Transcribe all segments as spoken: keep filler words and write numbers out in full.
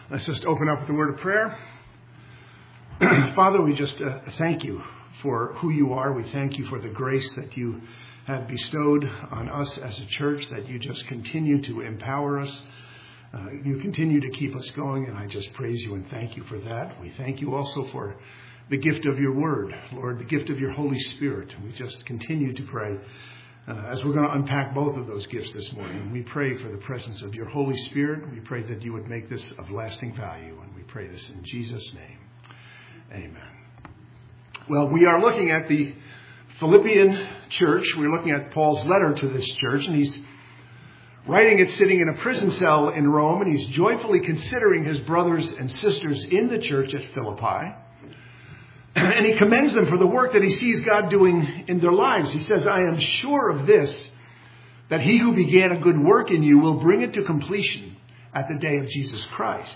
Let's just open up with a word of prayer. Father, we just uh, thank you for who you are. We thank you for the grace that you have bestowed on us as a church, that you just continue to empower us. Uh, you continue to keep us going, and I just praise you and thank you for that. We thank you also for the gift of your word, Lord, the gift of your Holy Spirit. We just continue to pray uh, as we're going to unpack both of those gifts this morning. We pray for the presence of your Holy Spirit. We pray that you would make this of lasting value, and we pray this in Jesus' name. Amen. Well, we are looking at the Philippian church. We're looking at Paul's letter to this church, and he's writing it sitting in a prison cell in Rome, and he's joyfully considering his brothers and sisters in the church at Philippi. And he commends them for the work that he sees God doing in their lives. He says, I am sure of this, that he who began a good work in you will bring it to completion at the day of Jesus Christ.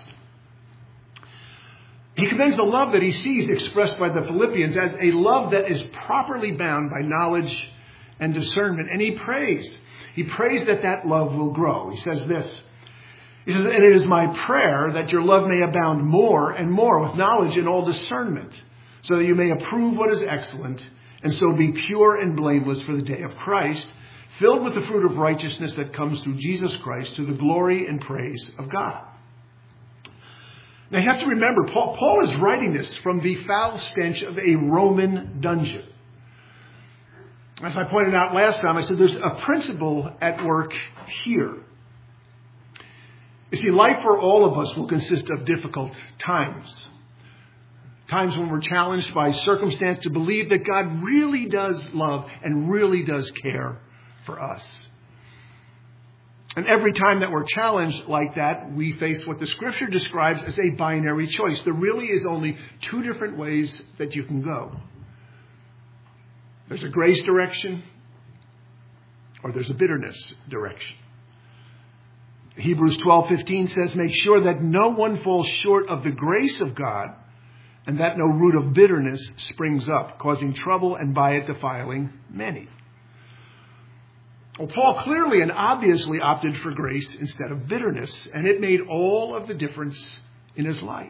He commends the love that he sees expressed by the Philippians as a love that is properly bound by knowledge and discernment. And he prays. He prays that that love will grow. He says this. He says, and it is my prayer that your love may abound more and more with knowledge and all discernment, so that you may approve what is excellent, and so be pure and blameless for the day of Christ, filled with the fruit of righteousness that comes through Jesus Christ to the glory and praise of God. Now you have to remember, Paul, Paul is writing this from the foul stench of a Roman dungeon. As I pointed out last time, I said there's a principle at work here. You see, life for all of us will consist of difficult times. Times when we're challenged by circumstance to believe that God really does love and really does care for us. And every time that we're challenged like that, we face what the Scripture describes as a binary choice. There really is only two different ways that you can go. There's a grace direction, or there's a bitterness direction. Hebrews twelve fifteen says, make sure that no one falls short of the grace of God, and that no root of bitterness springs up, causing trouble and by it defiling many. Well, Paul clearly and obviously opted for grace instead of bitterness, and it made all of the difference in his life.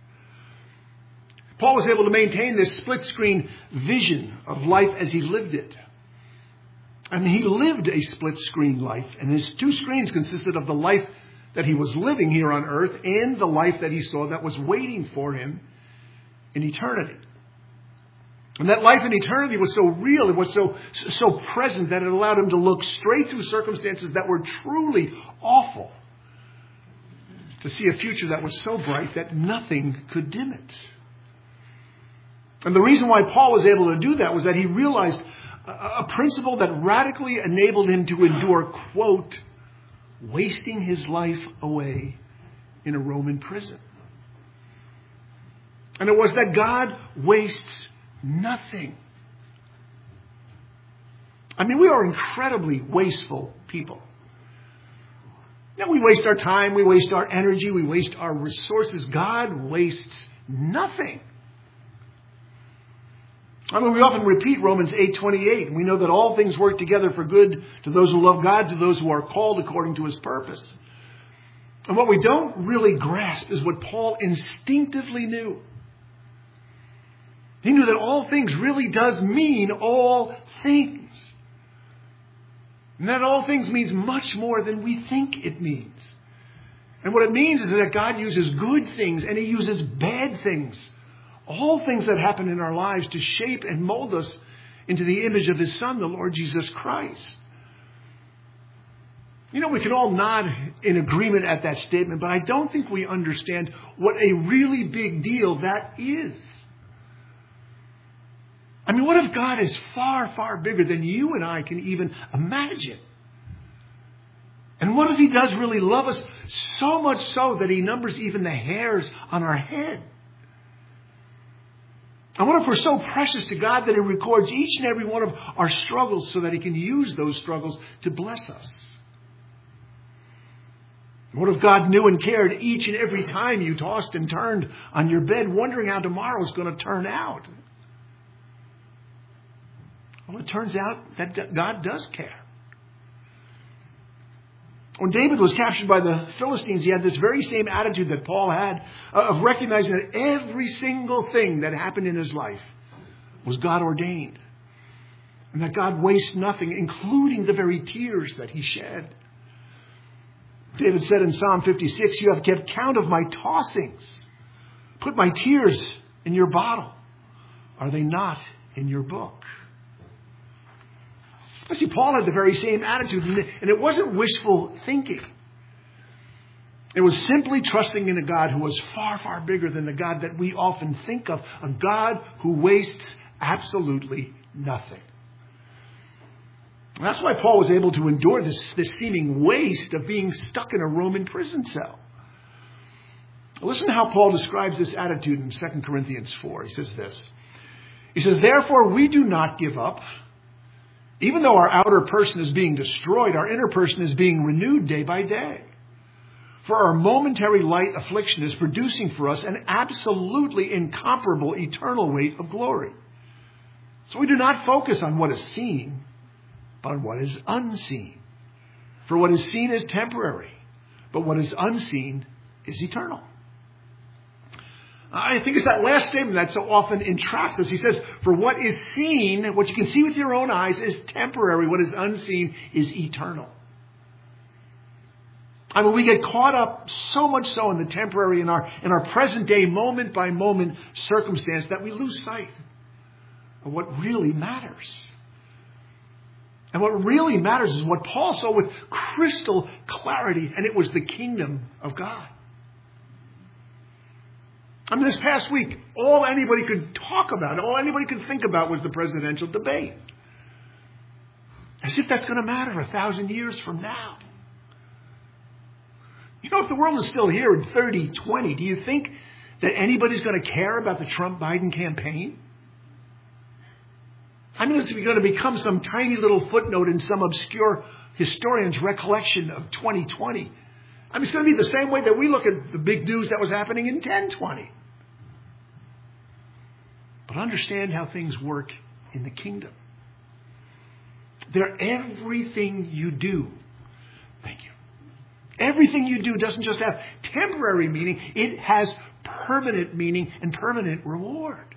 Paul was able to maintain this split-screen vision of life as he lived it. I mean, he lived a split-screen life, and his two screens consisted of the life that he was living here on earth and the life that he saw that was waiting for him in eternity. And that life in eternity was so real, it was so so present that it allowed him to look straight through circumstances that were truly awful, to see a future that was so bright that nothing could dim it. And the reason why Paul was able to do that was that he realized a, a principle that radically enabled him to endure, quote, wasting his life away in a Roman prison. And it was that God wastes nothing. I mean, we are incredibly wasteful people. Now, we waste our time, we waste our energy, we waste our resources. God wastes nothing. I mean, we often repeat Romans eight twenty-eight. We know that all things work together for good to those who love God, to those who are called according to his purpose. And what we don't really grasp is what Paul instinctively knew. He knew that all things really does mean all things. And that all things means much more than we think it means. And what it means is that God uses good things and he uses bad things. All things that happen in our lives to shape and mold us into the image of his Son, the Lord Jesus Christ. You know, we can all nod in agreement at that statement, but I don't think we understand what a really big deal that is. I mean, what if God is far, far bigger than you and I can even imagine? And what if he does really love us so much so that he numbers even the hairs on our head? And what if we're so precious to God that he records each and every one of our struggles so that he can use those struggles to bless us? What if God knew and cared each and every time you tossed and turned on your bed, wondering how tomorrow is going to turn out? Well, it turns out that God does care. When David was captured by the Philistines, he had this very same attitude that Paul had of recognizing that every single thing that happened in his life was God ordained. And that God wastes nothing, including the very tears that he shed. David said in Psalm fifty-six, "You have kept count of my tossings. Put my tears in your bottle. Are they not in your book?" I see, Paul had the very same attitude, and it wasn't wishful thinking. It was simply trusting in a God who was far, far bigger than the God that we often think of, a God who wastes absolutely nothing. And that's why Paul was able to endure this, this seeming waste of being stuck in a Roman prison cell. Listen to how Paul describes this attitude in Second Corinthians four. He says this. He says, "Therefore we do not give up. Even though our outer person is being destroyed, our inner person is being renewed day by day. For our momentary light affliction is producing for us an absolutely incomparable eternal weight of glory. So we do not focus on what is seen, but on what is unseen. For what is seen is temporary, but what is unseen is eternal." I think it's that last statement that so often entraps us. He says, for what is seen, what you can see with your own eyes, is temporary. What is unseen is eternal. I mean, we get caught up so much so in the temporary, in our, in our present day, moment by moment circumstance, that we lose sight of what really matters. And what really matters is what Paul saw with crystal clarity, and it was the kingdom of God. I mean, this past week, all anybody could talk about, all anybody could think about was the presidential debate. As if that's going to matter a thousand years from now. You know, if the world is still here in thirty twenty, do you think that anybody's going to care about the Trump-Biden campaign? I mean, it's going to become some tiny little footnote in some obscure historian's recollection of twenty twenty. I mean, it's going to be the same way that we look at the big news that was happening in ten twenty. But understand how things work in the kingdom. They're everything you do. Thank you. Everything you do doesn't just have temporary meaning. It has permanent meaning and permanent reward.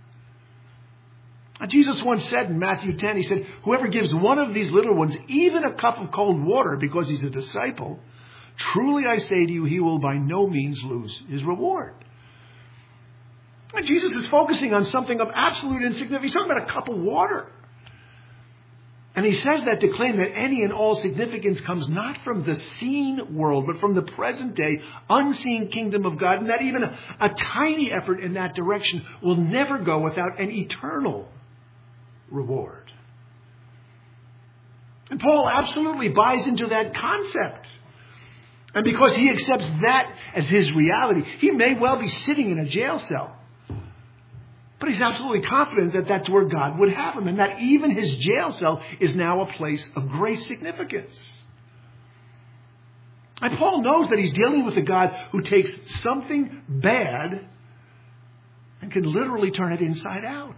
Now, Jesus once said in Matthew ten, he said, "Whoever gives one of these little ones even a cup of cold water because he's a disciple, truly I say to you, he will by no means lose his reward." And Jesus is focusing on something of absolute insignificance. He's talking about a cup of water. And he says that to claim that any and all significance comes not from the seen world, but from the present day, unseen kingdom of God. And that even a, a tiny effort in that direction will never go without an eternal reward. And Paul absolutely buys into that concept. And because he accepts that as his reality, he may well be sitting in a jail cell. But he's absolutely confident that that's where God would have him, and that even his jail cell is now a place of great significance. And Paul knows that he's dealing with a God who takes something bad and can literally turn it inside out.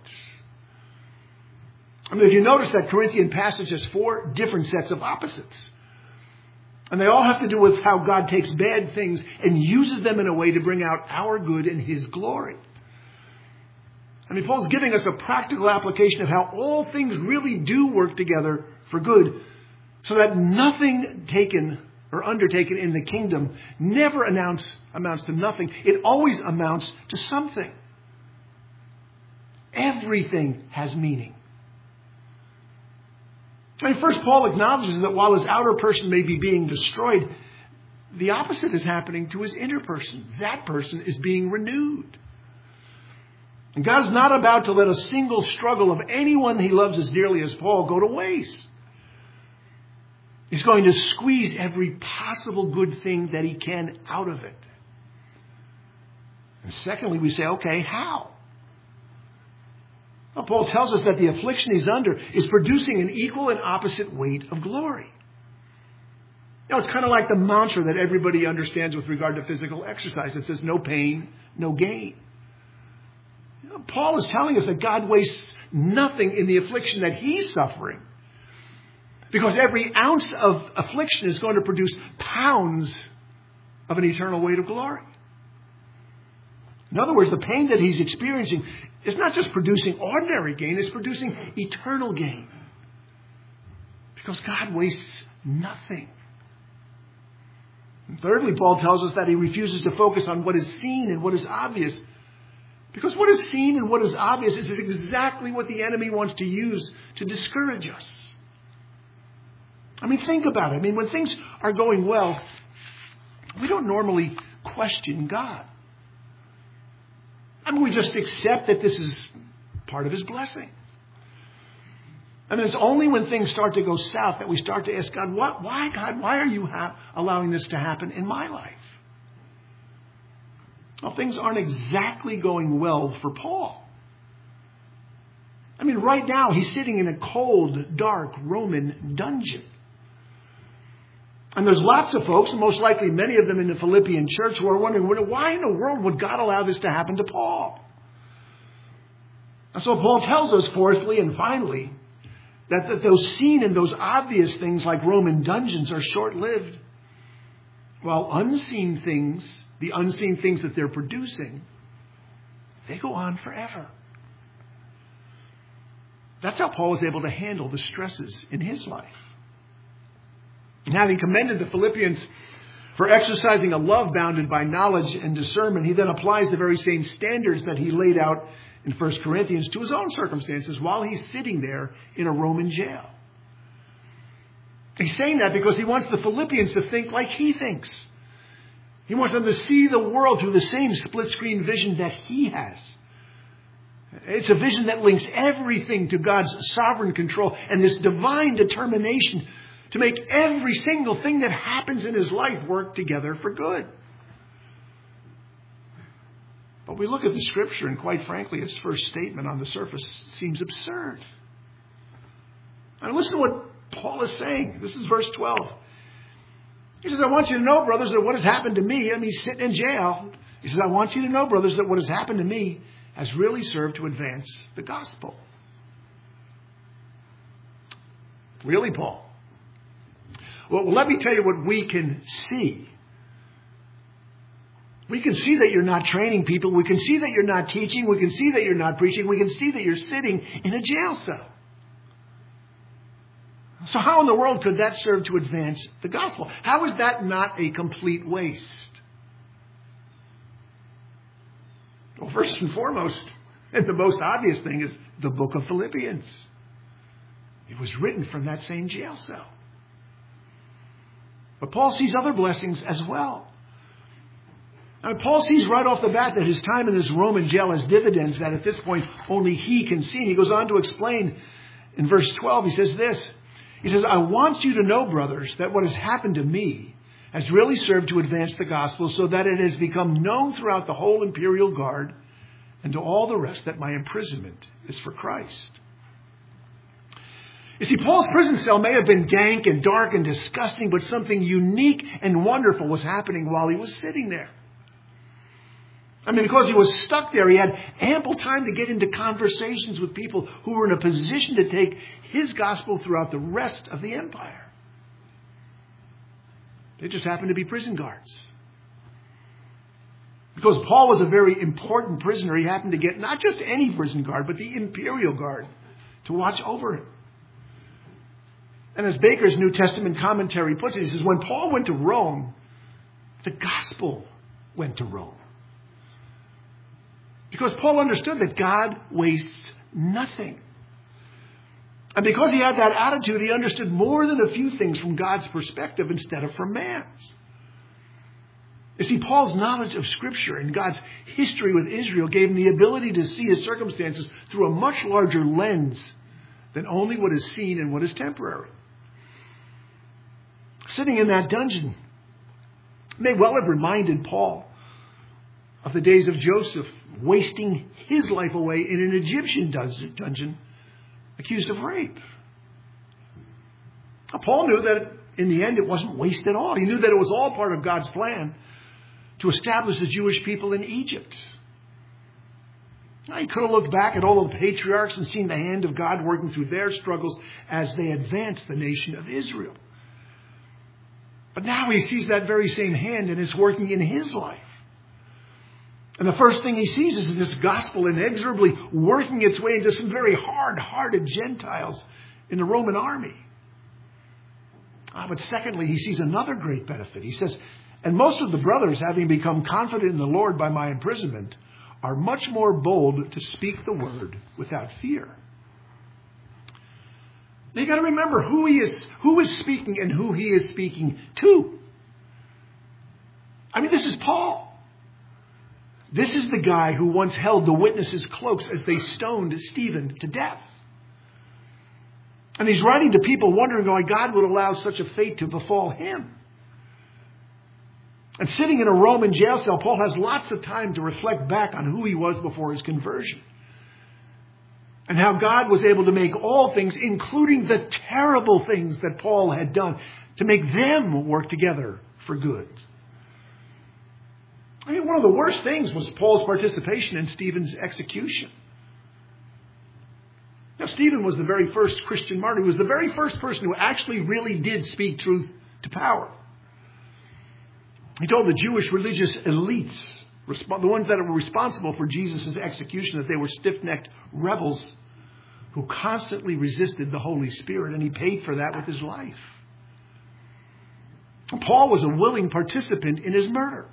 I mean, if you notice, that Corinthian passage has four different sets of opposites. And they all have to do with how God takes bad things and uses them in a way to bring out our good and his glory. I mean, Paul's giving us a practical application of how all things really do work together for good, so that nothing taken or undertaken in the kingdom never announce, amounts to nothing. It always amounts to something. Everything has meaning. I mean, first, Paul acknowledges that while his outer person may be being destroyed, the opposite is happening to his inner person. That person is being renewed. And God's not about to let a single struggle of anyone he loves as dearly as Paul go to waste. He's going to squeeze every possible good thing that he can out of it. And secondly, we say, okay, how? Well, Paul tells us that the affliction he's under is producing an equal and opposite weight of glory. You know, it's kind of like the mantra that everybody understands with regard to physical exercise. It says, no pain, no gain. You know, Paul is telling us that God wastes nothing in the affliction that he's suffering, Because every ounce of affliction is going to produce pounds of an eternal weight of glory. In other words, the pain that he's experiencing is not just producing ordinary gain, it's producing eternal gain. Because God wastes nothing. And thirdly, Paul tells us that he refuses to focus on what is seen and what is obvious. Because what is seen and what is obvious is exactly what the enemy wants to use to discourage us. I mean, think about it. I mean, when things are going well, we don't normally question God. I mean, we just accept that this is part of His blessing. I mean, it's only when things start to go south that we start to ask God, what, why, God, why are you ha- allowing this to happen in my life? Well, things aren't exactly going well for Paul. I mean, right now he's sitting in a cold, dark Roman dungeon. And there's lots of folks, and most likely many of them in the Philippian church, who are wondering, why in the world would God allow this to happen to Paul? And so Paul tells us, fourthly and finally, that, that those seen and those obvious things like Roman dungeons are short-lived, while unseen things, the unseen things that they're producing, they go on forever. That's how Paul was able to handle the stresses in his life. And having commended the Philippians for exercising a love bounded by knowledge and discernment, he then applies the very same standards that he laid out in First Corinthians to his own circumstances while he's sitting there in a Roman jail. He's saying that because he wants the Philippians to think like he thinks. He wants them to see the world through the same split-screen vision that he has. It's a vision that links everything to God's sovereign control and this divine determination to make every single thing that happens in his life work together for good. But we look at the Scripture, and quite frankly, its first statement on the surface seems absurd. And listen to what Paul is saying. This is verse twelve. He says, I want you to know, brothers, that what has happened to me, I mean, he's sitting in jail. He says, I want you to know, brothers, that what has happened to me has really served to advance the gospel. Really, Paul? Well, let me tell you what we can see. We can see that you're not training people. We can see that you're not teaching. We can see that you're not preaching. We can see that you're sitting in a jail cell. So how in the world could that serve to advance the gospel? How is that not a complete waste? Well, first and foremost, and the most obvious thing is the book of Philippians. It was written from that same jail cell. But Paul sees other blessings as well. Now, Paul sees right off the bat that his time in this Roman jail has dividends that at this point only he can see. And he goes on to explain in verse twelve, he says this. He says, I want you to know, brothers, that what has happened to me has really served to advance the gospel so that it has become known throughout the whole imperial guard and to all the rest that my imprisonment is for Christ. You see, Paul's prison cell may have been dank and dark and disgusting, but something unique and wonderful was happening while he was sitting there. I mean, because he was stuck there, he had ample time to get into conversations with people who were in a position to take his gospel throughout the rest of the empire. They just happened to be prison guards. Because Paul was a very important prisoner, he happened to get not just any prison guard, but the imperial guard to watch over him. And as Baker's New Testament commentary puts it, he says, when Paul went to Rome, the gospel went to Rome. Because Paul understood that God wastes nothing. And because he had that attitude, he understood more than a few things from God's perspective instead of from man's. You see, Paul's knowledge of Scripture and God's history with Israel gave him the ability to see his circumstances through a much larger lens than only what is seen and what is temporary. Sitting in that dungeon may well have reminded Paul of the days of Joseph wasting his life away in an Egyptian dungeon accused of rape. Now, Paul knew that in the end it wasn't waste at all. He knew that it was all part of God's plan to establish the Jewish people in Egypt. He could have looked back at all of the patriarchs and seen the hand of God working through their struggles as they advanced the nation of Israel. But now he sees that very same hand and it's working in his life. And the first thing he sees is this gospel inexorably working its way into some very hard-hearted Gentiles in the Roman army. Ah, but secondly, he sees another great benefit. He says, and most of the brothers, having become confident in the Lord by my imprisonment, are much more bold to speak the word without fear. Now you got to remember who he is, who is speaking and who he is speaking to. I mean, this is Paul. This is the guy who once held the witnesses' cloaks as they stoned Stephen to death. And he's writing to people wondering why God would allow such a fate to befall him. And sitting in a Roman jail cell, Paul has lots of time to reflect back on who he was before his conversion. And how God was able to make all things, including the terrible things that Paul had done, to make them work together for good. I mean, one of the worst things was Paul's participation in Stephen's execution. Now, Stephen was the very first Christian martyr. He was the very first person who actually really did speak truth to power. He told the Jewish religious elites, the ones that were responsible for Jesus' execution, that they were stiff-necked rebels who constantly resisted the Holy Spirit, and he paid for that with his life. Paul was a willing participant in his murder.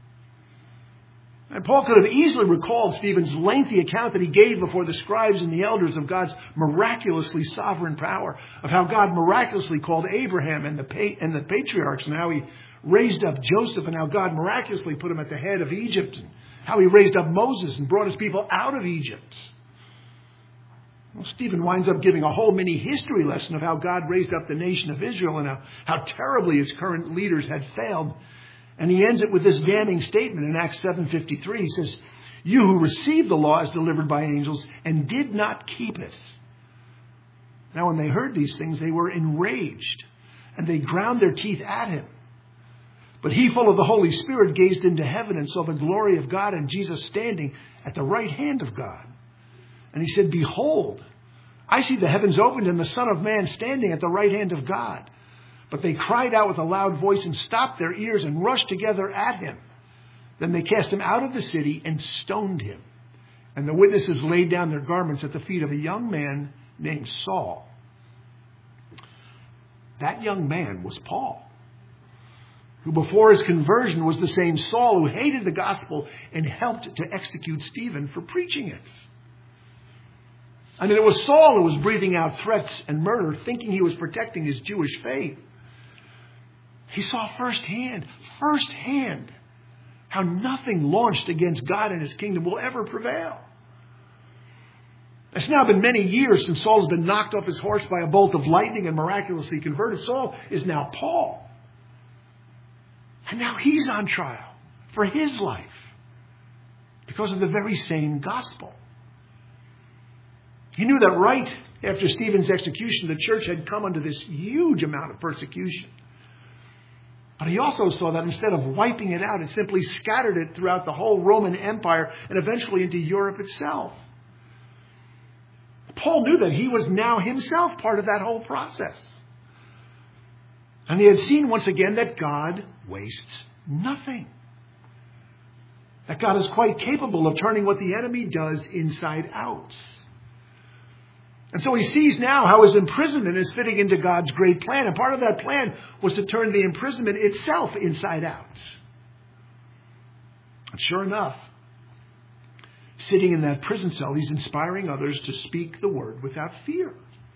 And Paul could have easily recalled Stephen's lengthy account that he gave before the scribes and the elders of God's miraculously sovereign power, of how God miraculously called Abraham and the pa- and the patriarchs, and how he raised up Joseph, and how God miraculously put him at the head of Egypt, and how he raised up Moses and brought his people out of Egypt. Well, Stephen winds up giving a whole mini history lesson of how God raised up the nation of Israel and how, how terribly its current leaders had failed. And he ends it with this damning statement in Acts seven fifty-three. He says, you who received the law as delivered by angels and did not keep it. Now when they heard these things, they were enraged and they ground their teeth at him. But he, full of the Holy Spirit, gazed into heaven and saw the glory of God and Jesus standing at the right hand of God. And he said, behold, I see the heavens opened and the Son of Man standing at the right hand of God. But they cried out with a loud voice and stopped their ears and rushed together at him. Then they cast him out of the city and stoned him. And the witnesses laid down their garments at the feet of a young man named Saul. That young man was Paul, who before his conversion was the same Saul who hated the gospel and helped to execute Stephen for preaching it. I mean, it was Saul who was breathing out threats and murder, thinking he was protecting his Jewish faith. He saw firsthand, firsthand, how nothing launched against God and his kingdom will ever prevail. It's now been many years since Saul's been knocked off his horse by a bolt of lightning and miraculously converted. Saul is now Paul. And now he's on trial for his life because of the very same gospel. He knew that right after Stephen's execution, the church had come under this huge amount of persecution. But he also saw that instead of wiping it out, it simply scattered it throughout the whole Roman Empire and eventually into Europe itself. Paul knew that he was now himself part of that whole process. And he had seen once again that God wastes nothing. That God is quite capable of turning what the enemy does inside out. And so he sees now how his imprisonment is fitting into God's great plan. And part of that plan was to turn the imprisonment itself inside out. And sure enough, sitting in that prison cell, he's inspiring others to speak the word without fear.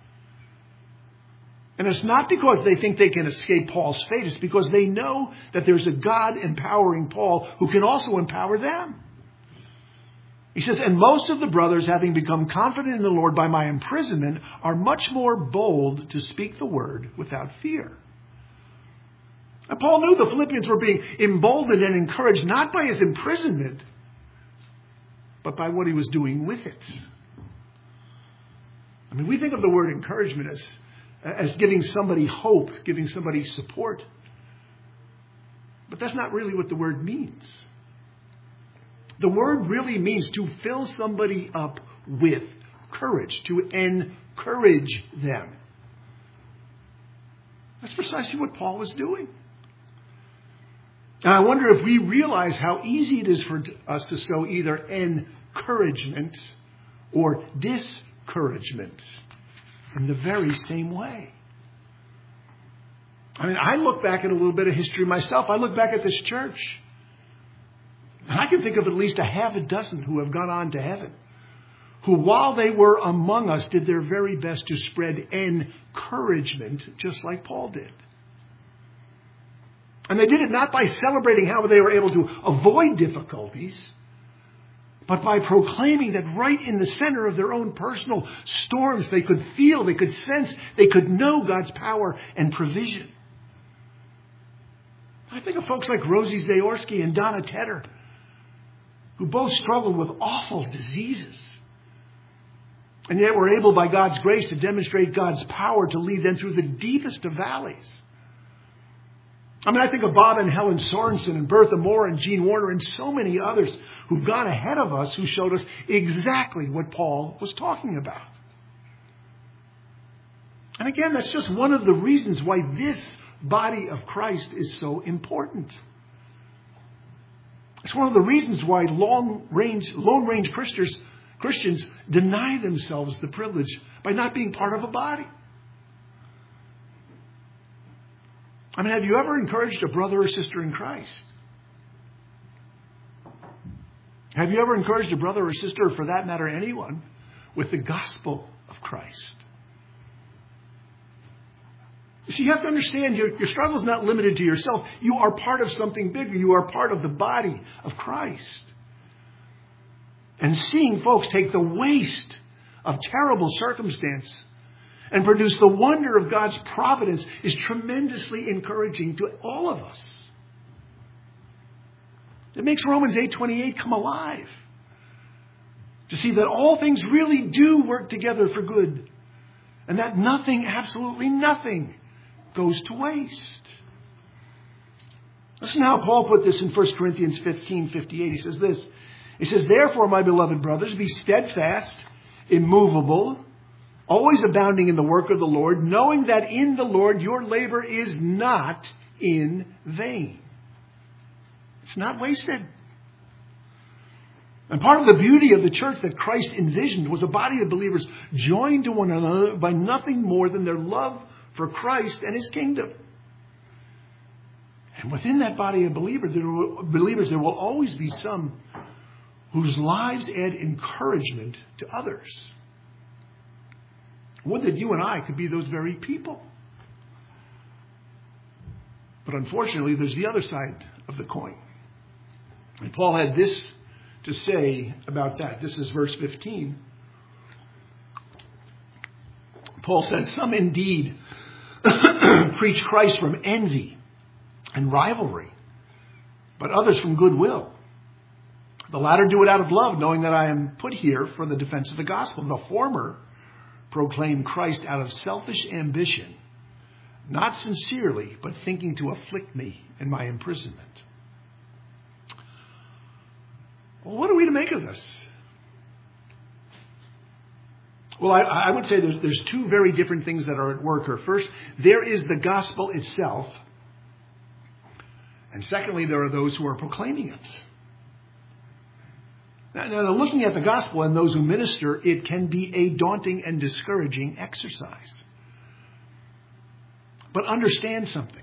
And it's not because they think they can escape Paul's fate. It's because they know that there's a God empowering Paul who can also empower them. He says, and most of the brothers, having become confident in the Lord by my imprisonment, are much more bold to speak the word without fear. And Paul knew the Philippians were being emboldened and encouraged not by his imprisonment, but by what he was doing with it. I mean, we think of the word encouragement as, as giving somebody hope, giving somebody support. But that's not really what the word means. The word really means to fill somebody up with courage, to encourage them. That's precisely what Paul was doing. And I wonder if we realize how easy it is for us to sow either encouragement or discouragement in the very same way. I mean, I look back at a little bit of history myself. I look back at this church, and I can think of at least a half a dozen who have gone on to heaven, who, while they were among us, did their very best to spread encouragement, just like Paul did. And they did it not by celebrating how they were able to avoid difficulties, but by proclaiming that right in the center of their own personal storms, they could feel, they could sense, they could know God's power and provision. I think of folks like Rosie Zaorski and Donna Tedder, who both struggled with awful diseases, and yet were able, by God's grace, to demonstrate God's power to lead them through the deepest of valleys. I mean, I think of Bob and Helen Sorensen and Bertha Moore and Gene Warner and so many others who've gone ahead of us, who showed us exactly what Paul was talking about. And again, that's just one of the reasons why this body of Christ is so important. It's one of the reasons why long range, lone range Christians, Christians deny themselves the privilege by not being part of a body. I mean, have you ever encouraged a brother or sister in Christ? Have you ever encouraged a brother or sister, or for that matter, anyone, with the gospel of Christ? So you have to understand your, your struggle is not limited to yourself. You are part of something bigger. You are part of the body of Christ. And seeing folks take the waste of terrible circumstance and produce the wonder of God's providence is tremendously encouraging to all of us. It makes Romans eight twenty-eight come alive. To see that all things really do work together for good. And that nothing, absolutely nothing, goes to waste. Listen how Paul put this in First Corinthians fifteen fifty-eight. He says this. He says, "Therefore, my beloved brothers, be steadfast, immovable, always abounding in the work of the Lord, knowing that in the Lord your labor is not in vain." It's not wasted. And part of the beauty of the church that Christ envisioned was a body of believers joined to one another by nothing more than their love for Christ and His kingdom. And within that body of believers, there will, believers, there will always be some whose lives add encouragement to others. Would that you and I could be those very people. But unfortunately, there's the other side of the coin. And Paul had this to say about that. This is verse fifteen. Paul says, "Some indeed preach Christ from envy and rivalry, but others from goodwill. The latter do it out of love, knowing that I am put here for the defense of the gospel. The former proclaim Christ out of selfish ambition, not sincerely, but thinking to afflict me in my imprisonment." Well, what are we to make of this? Well, I, I would say there's, there's two very different things that are at work here. First, there is the gospel itself. And secondly, there are those who are proclaiming it. Now, now, looking at the gospel and those who minister, it can be a daunting and discouraging exercise. But understand something.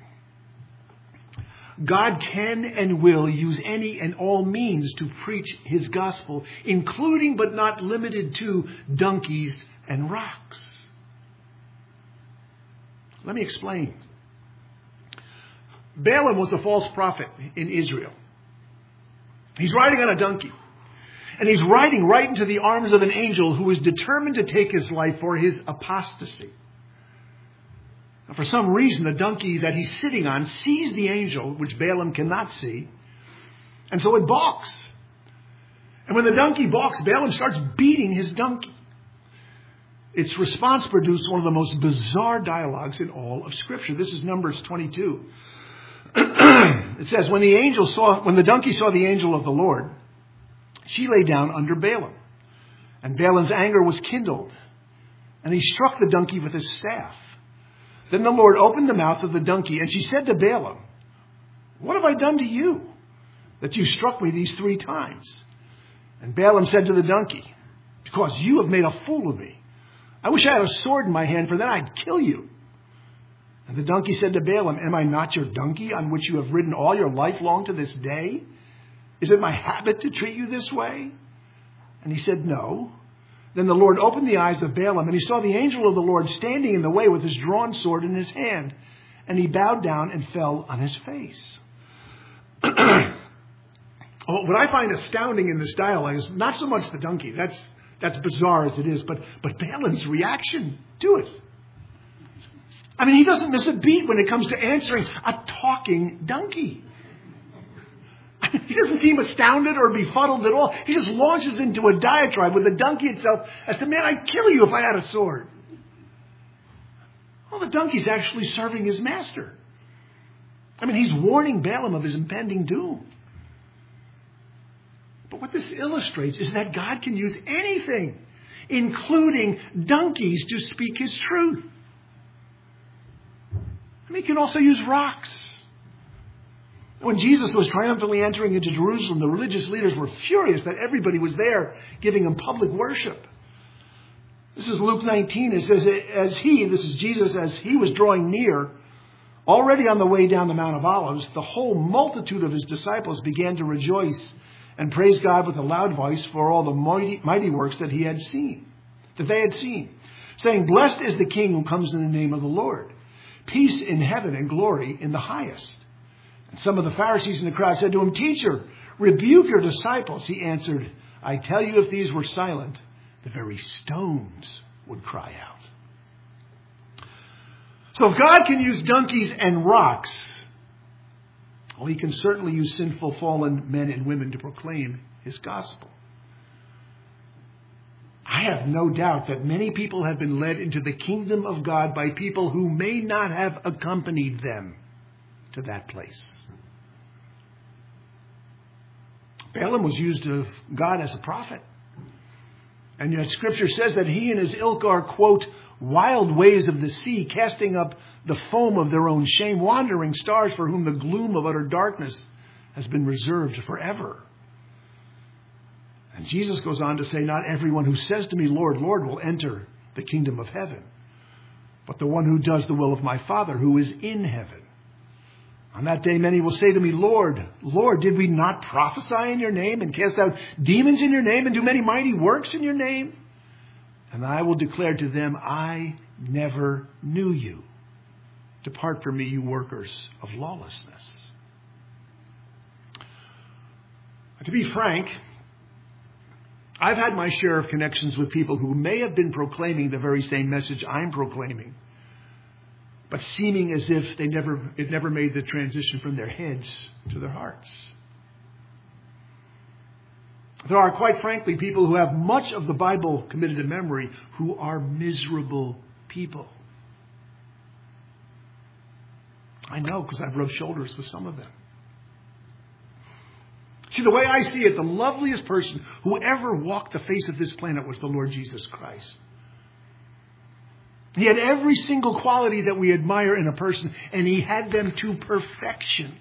God can and will use any and all means to preach His gospel, including but not limited to donkeys and rocks. Let me explain. Balaam was a false prophet in Israel. He's riding on a donkey. And he's riding right into the arms of an angel who is determined to take his life for his apostasy. For some reason, the donkey that he's sitting on sees the angel, which Balaam cannot see, and so it balks. And when the donkey balks, Balaam starts beating his donkey. Its response produced one of the most bizarre dialogues in all of Scripture. This is Numbers twenty-two. It says, when the angel saw, when the donkey saw the angel of the Lord, she lay down under Balaam. And Balaam's anger was kindled, and he struck the donkey with his staff. Then the Lord opened the mouth of the donkey, and she said to Balaam, "What have I done to you, that you struck me these three times?" And Balaam said to the donkey, "Because you have made a fool of me. I wish I had a sword in my hand, for then I'd kill you." And the donkey said to Balaam, "Am I not your donkey, on which you have ridden all your life long to this day? Is it my habit to treat you this way?" And he said, "No." Then the Lord opened the eyes of Balaam, and he saw the angel of the Lord standing in the way with his drawn sword in his hand. And he bowed down and fell on his face. Well, what I find astounding in this dialogue is not so much the donkey. That's that's bizarre as it is, but, but Balaam's reaction to it. I mean, he doesn't miss a beat when it comes to answering a talking donkey. He doesn't seem astounded or befuddled at all. He just launches into a diatribe with the donkey itself as to, "Man, I'd kill you if I had a sword." Well, the donkey's actually serving his master. I mean, he's warning Balaam of his impending doom. But what this illustrates is that God can use anything, including donkeys, to speak his truth. I mean, he can also use rocks. When Jesus was triumphantly entering into Jerusalem, the religious leaders were furious that everybody was there giving him public worship. This is Luke nineteen. It says, as he, this is Jesus, as he was drawing near, already on the way down the Mount of Olives, the whole multitude of his disciples began to rejoice and praise God with a loud voice for all the mighty, mighty works that he had seen, that they had seen, saying, "Blessed is the King who comes in the name of the Lord. Peace in heaven and glory in the highest." And some of the Pharisees in the crowd said to him, "Teacher, rebuke your disciples." He answered, "I tell you, if these were silent, the very stones would cry out." So if God can use donkeys and rocks, well, he can certainly use sinful, fallen men and women to proclaim his gospel. I have no doubt that many people have been led into the kingdom of God by people who may not have accompanied them to that place. Balaam was used of God as a prophet. And yet Scripture says that he and his ilk are, quote, "wild waves of the sea, casting up the foam of their own shame, wandering stars for whom the gloom of utter darkness has been reserved forever." And Jesus goes on to say, "Not everyone who says to me, 'Lord, Lord,' will enter the kingdom of heaven, but the one who does the will of my Father who is in heaven. On that day, many will say to me, 'Lord, Lord, did we not prophesy in your name and cast out demons in your name and do many mighty works in your name?' And I will declare to them, 'I never knew you. Depart from me, you workers of lawlessness.'" To be frank, I've had my share of connections with people who may have been proclaiming the very same message I'm proclaiming, but seeming as if they never, it never made the transition from their heads to their hearts. There are, quite frankly, people who have much of the Bible committed to memory who are miserable people. I know, because I've rubbed shoulders with some of them. See, the way I see it, the loveliest person who ever walked the face of this planet was the Lord Jesus Christ. He had every single quality that we admire in a person, and he had them to perfection.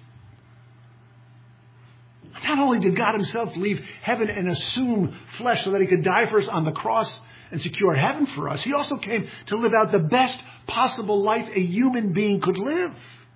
Not only did God himself leave heaven and assume flesh so that he could die for us on the cross and secure heaven for us, he also came to live out the best possible life a human being could live.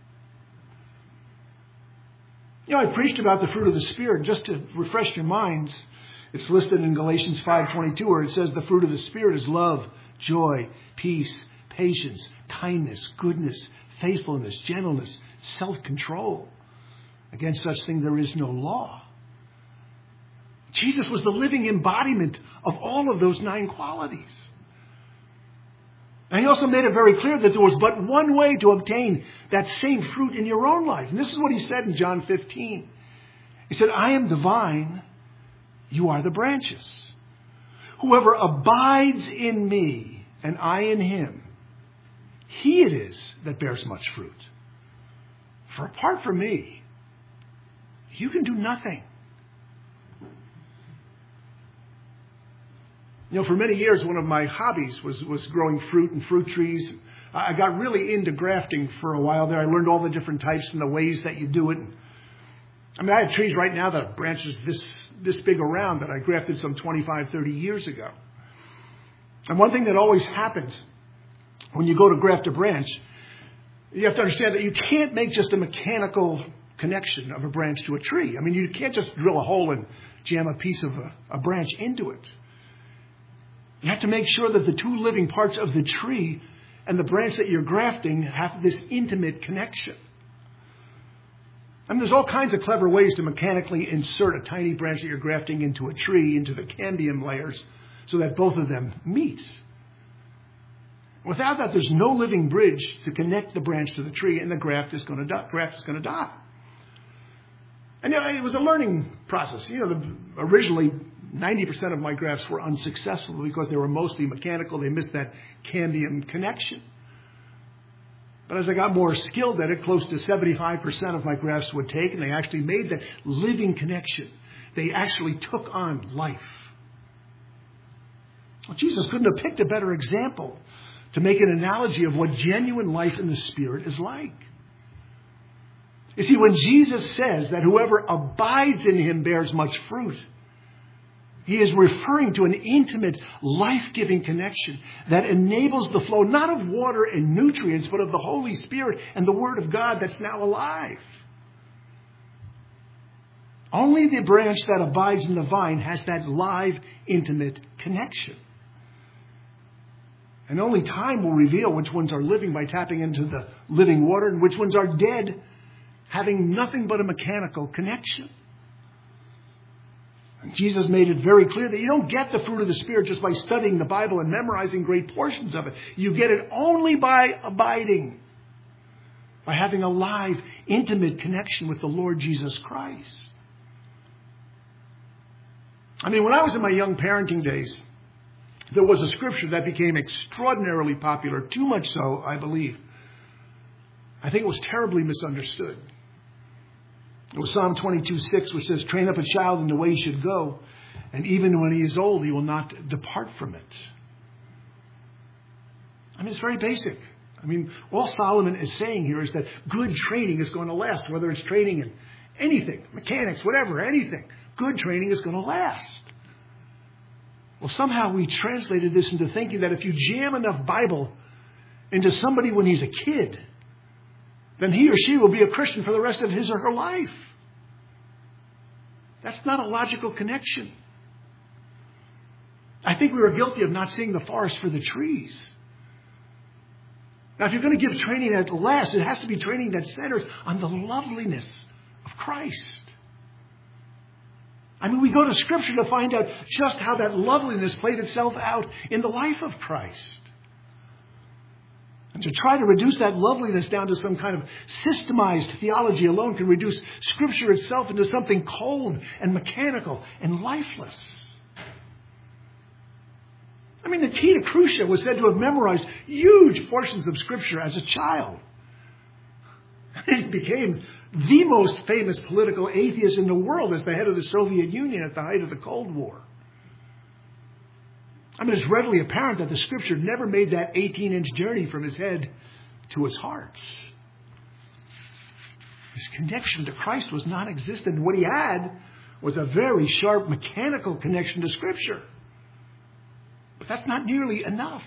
You know, I preached about the fruit of the Spirit. Just to refresh your minds, it's listed in Galatians five twenty-two, where it says the fruit of the Spirit is love, joy, peace, patience, kindness, goodness, faithfulness, gentleness, self-control. Against such thing there is no law. Jesus was the living embodiment of all of those nine qualities. And he also made it very clear that there was but one way to obtain that same fruit in your own life. And this is what he said in John fifteen. He said, "I am the vine, you are the branches. Whoever abides in me and I in him, he it is that bears much fruit. For apart from me, you can do nothing." You know, for many years, one of my hobbies was, was growing fruit and fruit trees. I got really into grafting for a while there. I learned all the different types and the ways that you do it. I mean, I have trees right now that have branches this, this big around that I grafted some twenty-five, thirty years ago. And one thing that always happens when you go to graft a branch, you have to understand that you can't make just a mechanical connection of a branch to a tree. I mean, you can't just drill a hole and jam a piece of a, a branch into it. You have to make sure that the two living parts of the tree and the branch that you're grafting have this intimate connection. And there's all kinds of clever ways to mechanically insert a tiny branch that you're grafting into a tree, into the cambium layers, so that both of them meet. Without that, there's no living bridge to connect the branch to the tree, and the graft is going to die. Graft is going to die. And you know, it was a learning process. You know, the, originally, ninety percent of my grafts were unsuccessful because they were mostly mechanical. They missed that cambium connection. But as I got more skilled at it, close to seventy-five percent of my grafts would take, and they actually made that living connection. They actually took on life. Well, Jesus couldn't have picked a better example to make an analogy of what genuine life in the Spirit is like. You see, when Jesus says that whoever abides in him bears much fruit, he is referring to an intimate, life-giving connection that enables the flow not of water and nutrients, but of the Holy Spirit and the Word of God that's now alive. Only the branch that abides in the vine has that live, intimate connection. And only time will reveal which ones are living by tapping into the living water and which ones are dead, having nothing but a mechanical connection. And Jesus made it very clear that you don't get the fruit of the Spirit just by studying the Bible and memorizing great portions of it. You get it only by abiding, by having a live, intimate connection with the Lord Jesus Christ. I mean, when I was in my young parenting days, there was a scripture that became extraordinarily popular, too much so, I believe. I think it was terribly misunderstood. It was Psalm twenty-two six, which says, "Train up a child in the way he should go, and even when he is old, he will not depart from it." I mean, it's very basic. I mean, all Solomon is saying here is that good training is going to last, whether it's training in anything, mechanics, whatever, anything. Good training is going to last. Well, somehow we translated this into thinking that if you jam enough Bible into somebody when he's a kid, then he or she will be a Christian for the rest of his or her life. That's not a logical connection. I think we were guilty of not seeing the forest for the trees. Now, if you're going to give training that lasts, it has to be training that centers on the loveliness of Christ. I mean, we go to Scripture to find out just how that loveliness played itself out in the life of Christ. And to try to reduce that loveliness down to some kind of systemized theology alone can reduce Scripture itself into something cold and mechanical and lifeless. I mean, Nikita Khrushchev was said to have memorized huge portions of Scripture as a child. He became the most famous political atheist in the world as the head of the Soviet Union at the height of the Cold War. I mean, it's readily apparent that the Scripture never made that eighteen-inch journey from his head to his heart. His connection to Christ was non-existent. What he had was a very sharp mechanical connection to Scripture. But that's not nearly enough.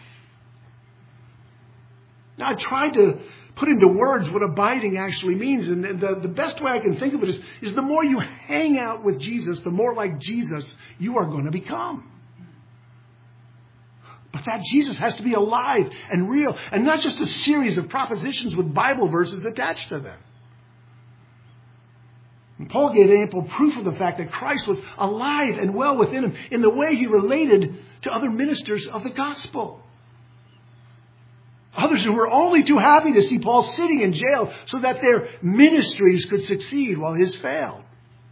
Now, I tried to put into words what abiding actually means. And the, the best way I can think of it is, is the more you hang out with Jesus, the more like Jesus you are going to become. But that Jesus has to be alive and real, and not just a series of propositions with Bible verses attached to them. And Paul gave ample proof of the fact that Christ was alive and well within him in the way he related to other ministers of the gospel. Others who were only too happy to see Paul sitting in jail so that their ministries could succeed while his failed.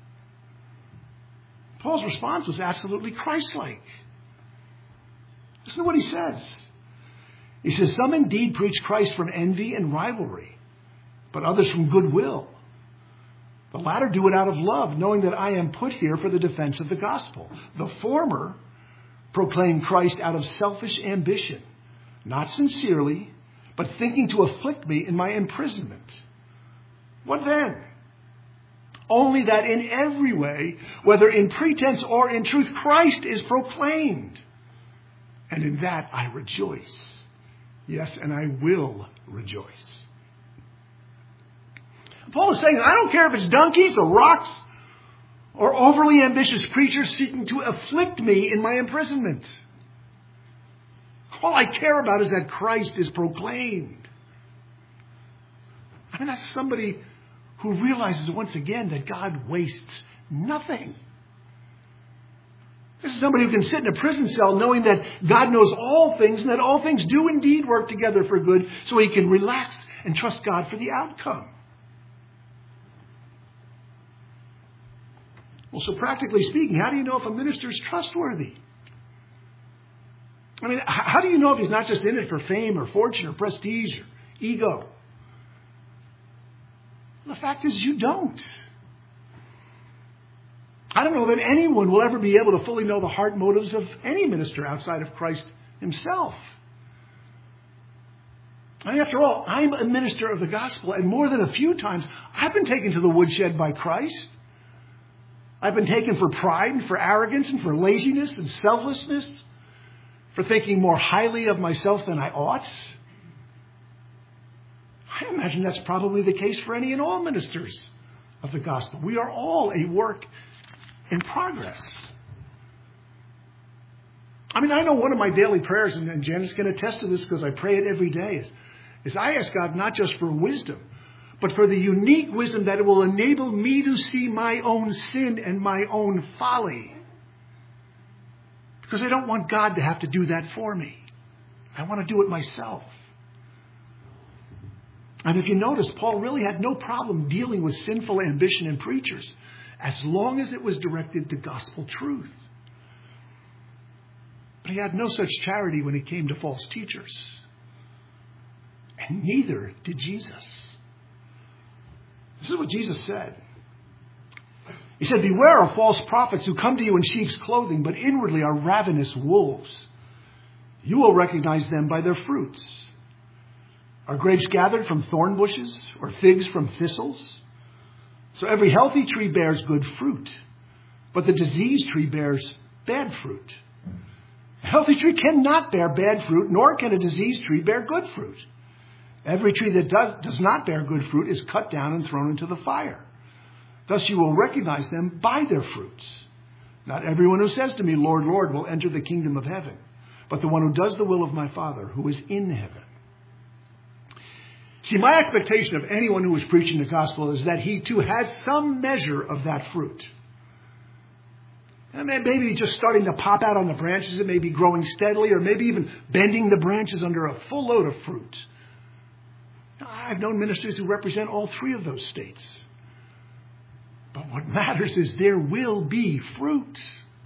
Paul's response was absolutely Christ-like. Listen to what he says. He says, "Some indeed preach Christ from envy and rivalry, but others from goodwill. The latter do it out of love, knowing that I am put here for the defense of the gospel. The former proclaim Christ out of selfish ambition, not sincerely, but thinking to afflict me in my imprisonment. What then? Only that in every way, whether in pretense or in truth, Christ is proclaimed. And in that I rejoice. Yes, and I will rejoice. Paul is saying, I don't care if it's donkeys or rocks or overly ambitious creatures seeking to afflict me in my imprisonment. All I care about is that Christ is proclaimed. I mean, that's somebody who realizes once again that God wastes nothing. This is somebody who can sit in a prison cell knowing that God knows all things and that all things do indeed work together for good, so he can relax and trust God for the outcome. Well, so practically speaking, how do you know if a minister is trustworthy? I mean, how do you know if he's not just in it for fame or fortune or prestige or ego? The fact is, you don't. I don't know that anyone will ever be able to fully know the heart motives of any minister outside of Christ himself. I mean, after all, I'm a minister of the gospel, and more than a few times, I've been taken to the woodshed by Christ. I've been taken for pride and for arrogance and for laziness and selflessness, for thinking more highly of myself than I ought. I imagine that's probably the case for any and all ministers of the gospel. We are all a work in progress. I mean, I know one of my daily prayers, and, and Janet's going to attest to this because I pray it every day, is, is I ask God not just for wisdom, but for the unique wisdom that it will enable me to see my own sin and my own folly. Because I don't want God to have to do that for me. I want to do it myself. And if you notice, Paul really had no problem dealing with sinful ambition in preachers, as long as it was directed to gospel truth. But he had no such charity when it came to false teachers. And neither did Jesus. This is what Jesus said. He said, beware of false prophets who come to you in sheep's clothing, but inwardly are ravenous wolves. You will recognize them by their fruits. Are grapes gathered from thorn bushes or figs from thistles? So every healthy tree bears good fruit, but the diseased tree bears bad fruit. A healthy tree cannot bear bad fruit, nor can a diseased tree bear good fruit. Every tree that does, does not bear good fruit is cut down and thrown into the fire. Thus you will recognize them by their fruits. Not everyone who says to me, Lord, Lord, will enter the kingdom of heaven, but the one who does the will of my Father who is in heaven. See, my expectation of anyone who is preaching the gospel is that he too has some measure of that fruit. And maybe just starting to pop out on the branches, it may be growing steadily, or maybe even bending the branches under a full load of fruit. I've known ministers who represent all three of those states. But what matters is there will be fruit.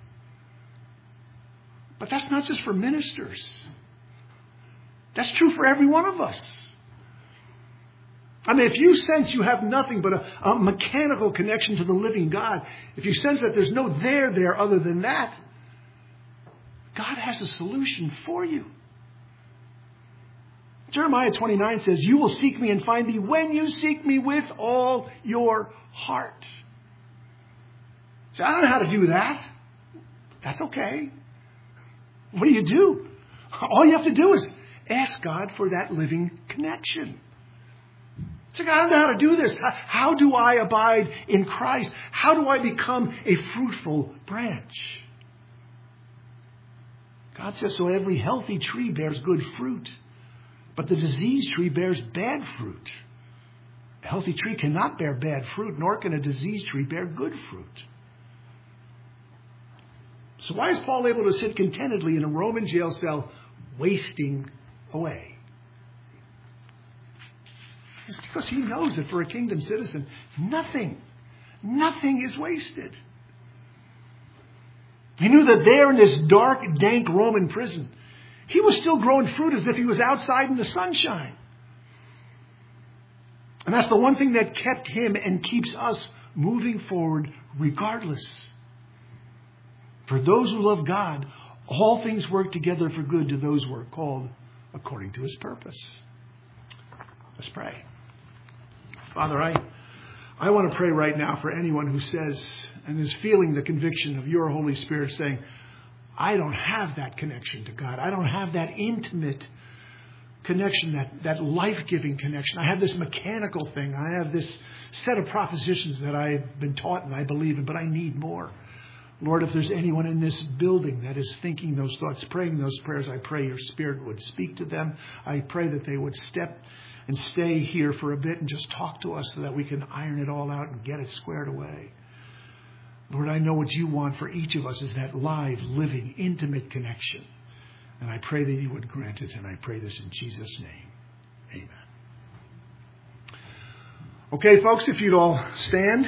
But that's not just for ministers. That's true for every one of us. I mean, if you sense you have nothing but a, a mechanical connection to the living God, if you sense that there's no there there other than that, God has a solution for you. Jeremiah twenty-nine says, you will seek me and find me when you seek me with all your heart. So I don't know how to do that. That's okay. What do you do? All you have to do is ask God for that living connection. So I don't know how to do this. How, how do I abide in Christ? How do I become a fruitful branch? God says, so every healthy tree bears good fruit, but the diseased tree bears bad fruit. A healthy tree cannot bear bad fruit, nor can a diseased tree bear good fruit. So why is Paul able to sit contentedly in a Roman jail cell wasting away? It's because he knows that for a kingdom citizen, nothing, nothing is wasted. He knew that there in this dark, dank Roman prison, he was still growing fruit as if he was outside in the sunshine. And that's the one thing that kept him and keeps us moving forward regardless. For those who love God, all things work together for good to those who are called according to his purpose. Let's pray. Father, I, I want to pray right now for anyone who says and is feeling the conviction of your Holy Spirit saying, I don't have that connection to God. I don't have that intimate connection, that, that life-giving connection. I have this mechanical thing. I have this set of propositions that I've been taught and I believe in, but I need more. Lord, if there's anyone in this building that is thinking those thoughts, praying those prayers, I pray your Spirit would speak to them. I pray that they would step and stay here for a bit and just talk to us so that we can iron it all out and get it squared away. Lord, I know what you want for each of us is that live, living, intimate connection. And I pray that you would grant it, and I pray this in Jesus' name. Amen. Okay, folks, if you'd all stand.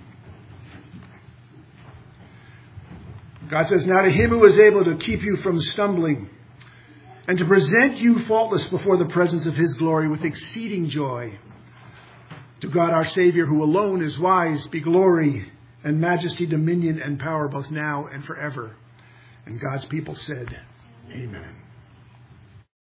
God says, now to him who is able to keep you from stumbling and to present you faultless before the presence of his glory with exceeding joy. To God our Savior, who alone is wise, be glory and majesty, dominion and power both now and forever. And God's people said, Amen.